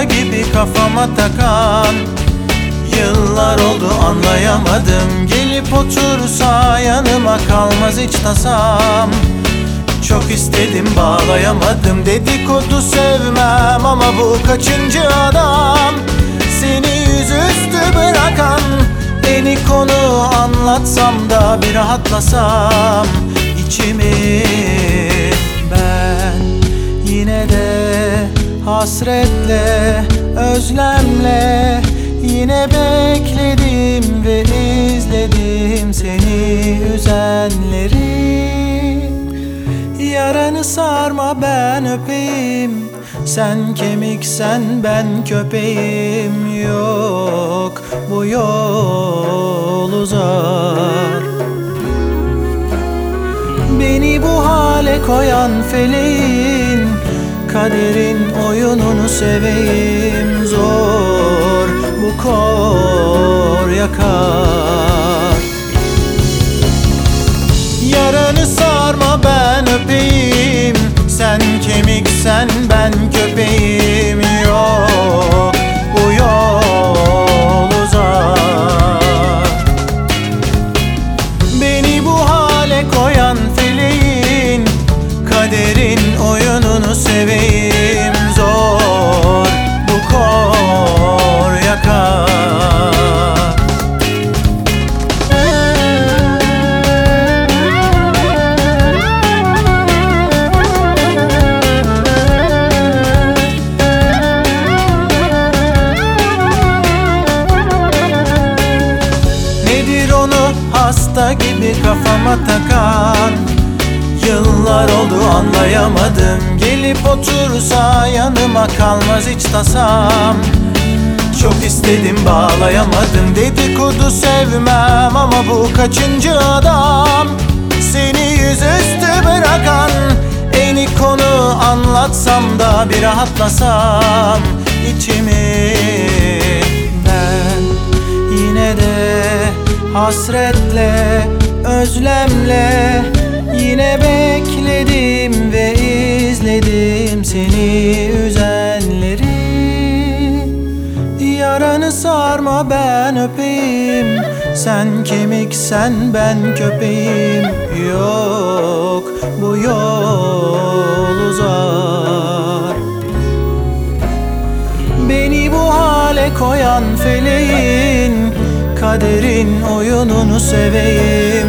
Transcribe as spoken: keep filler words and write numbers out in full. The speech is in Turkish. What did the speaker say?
hasta gibi kafama takan. Yıllar oldu anlayamadım, gelip otursa yanıma kalmaz hiç tasam. Çok istedim bağlayamadım, dedikodu sevmem ama bu kaçıncı adam? Seni yüzüstü bırakan, beni konu anlatsam da bir rahatlasam içimi. Ben yine de hasretle, özlemle yine bekledim ve izledim seni üzenleri. Yaranı sarma ben öpeyim, sen kemiksen ben köpeğim. Yok bu yol uzar. Beni bu hale koyan feleğin, kaderin oyununu seveyim. Zor bu kor yakar. Yaranı sarma ben öpeyim, sen kemiksen ben köpeğim. Yok bu yol uzar. Beni bu hale koyan feleğin, kaderin oyununu seveyim. Zor bu kor yakar. Hasta gibi kafama takan. Yıllar oldu anlayamadım, gelip otursa yanıma kalmaz hiç tasam. Çok istedim bağlayamadım, dedikodu sevmem ama bu kaçıncı adam? Seni yüzüstü bırakan, eni konu anlatsam da bir rahatlasam içimi. Ben yine de hasretle, özlemle yine bekledim ve izledim seni üzenleri. Yaranı sarma ben öpeyim, sen kemiksen ben köpeğim. Yok bu yol uzar. Beni bu hale koyan feleğin, kaderin oyununu seveyim.